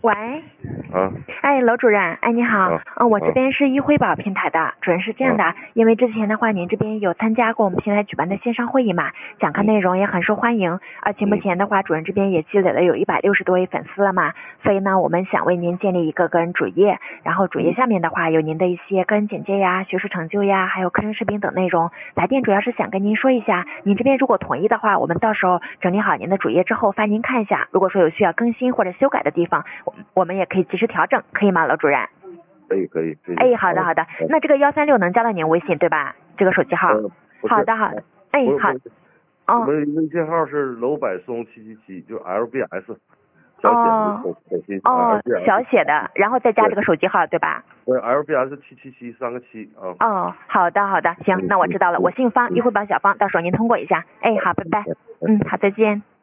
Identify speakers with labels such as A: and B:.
A: 喂，
B: 啊，
A: 哎，楼主任，哎，你好，我这边是易辉宝平台的，主任是这样的，因为之前的话，您这边有参加过我们平台举办的线上会议嘛，讲课内容也很受欢迎，而且目前的话，主任这边也积累了有160多位粉丝了嘛，所以呢，我们想为您建立一个个人主页，然后主页下面的话有您的一些个人简介呀、学术成就呀，还有课程视频等内容。来电主要是想跟您说一下，您这边如果同意的话，我们到时候整理好您的主页之后发您看一下，如果说有需要更新或者修改的地方，我们也可以及时调整，可以吗，楼主任？
B: 可以。
A: 哎，好的。那这个136能加到您微信对吧？这个手机号。好的。哎，好。
B: 我们微信号是楼柏松777，就 LBS。
A: 小写的，然后再加这个手机号对吧？
B: 对 ，LBS 7773个7啊。
A: 好的，行，那我知道了，我姓方，易辉宝小方，到时候您通过一下。哎，好，拜拜。好，再见。